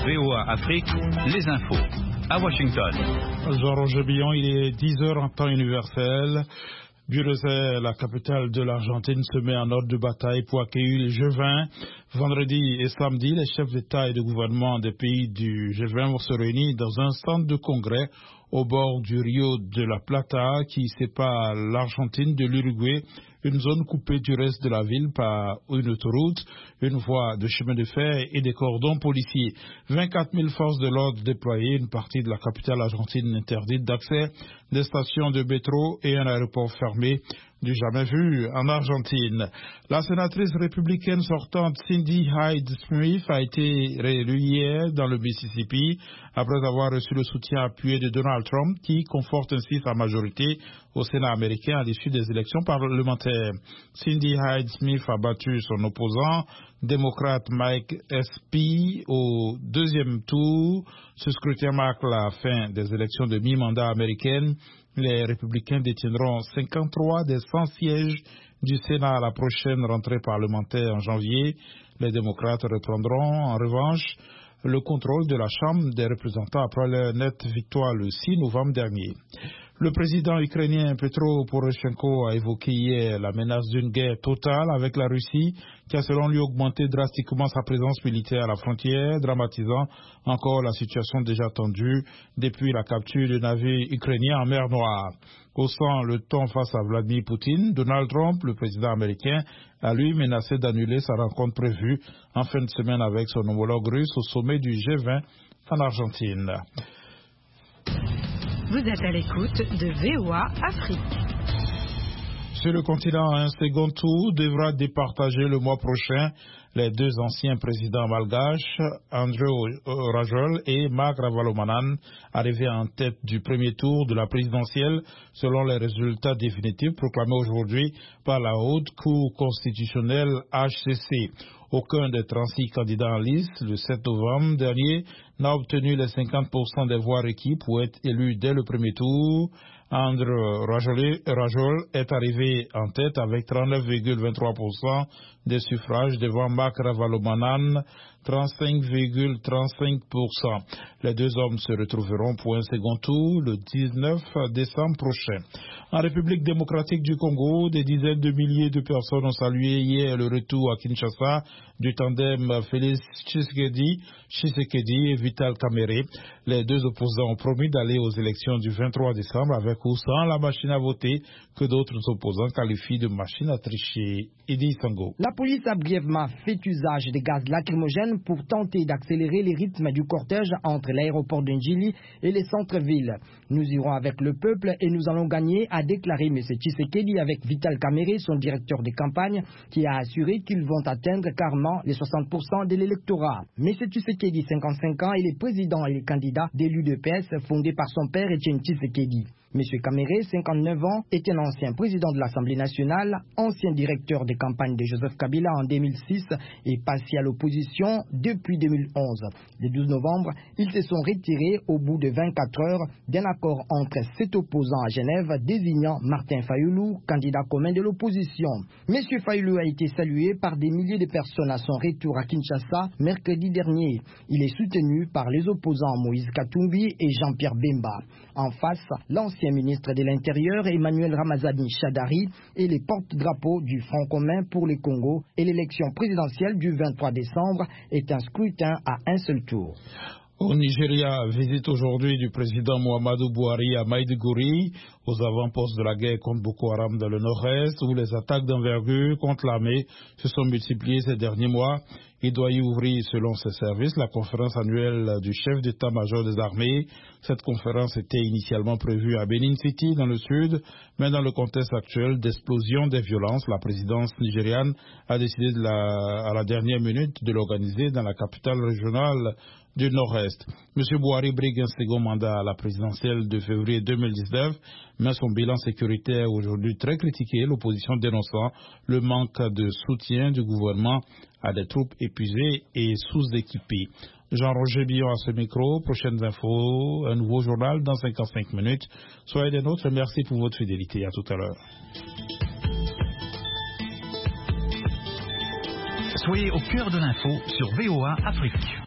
VOA Afrique, les infos. À Washington. Jean-Roger Billon, il est 10h en temps universel. Buenos Aires, la capitale de l'Argentine, se met en ordre de bataille pour accueillir les G20. Vendredi et samedi, les chefs d'État et de gouvernement des pays du G20 vont se réunir dans un centre de congrès au bord du Rio de la Plata qui sépare l'Argentine de l'Uruguay, une zone coupée du reste de la ville par une autoroute, une voie de chemin de fer et des cordons policiers. 24 000 forces de l'ordre déployées, une partie de la capitale argentine interdite d'accès, des stations de métro et un aéroport fermé du jamais vu en Argentine. La sénatrice républicaine sortante Cindy Hyde-Smith a été réélue hier dans le Mississippi après avoir reçu le soutien appuyé de Donald Trump qui conforte ainsi sa majorité au Sénat américain à l'issue des élections parlementaires. Cindy Hyde-Smith a battu son opposant, démocrate Mike Espy, au deuxième tour. Ce scrutin marque la fin des élections de mi-mandat américaines. Les républicains détiendront 53 des 100 sièges du Sénat à la prochaine rentrée parlementaire en janvier. Les démocrates reprendront en revanche le contrôle de la Chambre des représentants après leur nette victoire le 6 novembre dernier. Le président ukrainien Petro Poroshenko a évoqué hier la menace d'une guerre totale avec la Russie qui a selon lui augmenté drastiquement sa présence militaire à la frontière, dramatisant encore la situation déjà tendue depuis la capture de navires ukrainiens en mer Noire. Haussant le ton face à Vladimir Poutine, Donald Trump, le président américain, a lui menacé d'annuler sa rencontre prévue en fin de semaine avec son homologue russe au sommet du G20 en Argentine. Vous êtes à l'écoute de VOA Afrique. Sur le continent, un second tour devra départager le mois prochain les deux anciens présidents malgaches, André Rajoelina et Marc Ravalomanan, arrivés en tête du premier tour de la présidentielle selon les résultats définitifs proclamés aujourd'hui par la Haute Cour constitutionnelle HCC. Aucun des 36 candidats en lice, le 7 novembre dernier, n'a obtenu les 50% des voix requises pour être élu dès le premier tour. André Rajoelina est arrivé en tête avec 39,23% des suffrages devant Marc Ravalomanan, 35,35%. Les deux hommes se retrouveront pour un second tour le 19 décembre prochain. En République démocratique du Congo, des dizaines de milliers de personnes ont salué hier le retour à Kinshasa du tandem Félix Tshisekedi et Vital Kamerhe. Les deux opposants ont promis d'aller aux élections du 23 décembre avec ou sans la machine à voter que d'autres opposants qualifient de machine à tricher. Idi Sango. La police a brièvement fait usage des gaz lacrymogènes pour tenter d'accélérer les rythmes du cortège entre l'aéroport de Njili et les centres-villes. Nous irons avec le peuple et nous allons gagner, a déclaré M. Tshisekedi avec Vital Kamerhe, son directeur de campagne, qui a assuré qu'ils vont atteindre carrément les 60% de l'électorat. M. Tshisekedi, 55 ans, il est président et le candidat de l'UDPS fondé par son père Etienne Tshisekedi. M. Kamerhe, 59 ans, est un ancien président de l'Assemblée nationale, ancien directeur de campagne de Joseph Kabila en 2006 et passé à l'opposition depuis 2011. Le 12 novembre, ils se sont retirés au bout de 24 heures d'un accord entre 7 opposants à Genève désignant Martin Fayoulou, candidat commun de l'opposition. M. Fayoulou a été salué par des milliers de personnes à son retour à Kinshasa mercredi dernier. Il est soutenu par les opposants Moïse Katumbi et Jean-Pierre Bemba. En face, l'ancien ministre de l'Intérieur Emmanuel Ramazani Shadari et les porte-drapeaux du Front commun pour le Congo et l'élection présidentielle du 23 décembre est un scrutin à un seul tour. Au Nigeria, visite aujourd'hui du président Muhammadu Buhari à Maiduguri, aux avant-postes de la guerre contre Boko Haram dans le nord-est, où les attaques d'envergure contre l'armée se sont multipliées ces derniers mois. Il doit y ouvrir, selon ses services, la conférence annuelle du chef d'état-major des armées. Cette conférence était initialement prévue à Benin City, dans le sud, mais dans le contexte actuel d'explosion des violences, la présidence nigériane a décidé à la dernière minute de l'organiser dans la capitale régionale du Nord-Est. M. Buhari brigue un second mandat à la présidentielle de février 2019, mais son bilan sécuritaire est aujourd'hui très critiqué, l'opposition dénonçant le manque de soutien du gouvernement à des troupes épuisées et sous-équipées. Jean-Roger Billon à ce micro, prochaines infos, un nouveau journal dans 55 minutes. Soyez des nôtres, merci pour votre fidélité, à tout à l'heure. Soyez au cœur de l'info sur VOA Afrique.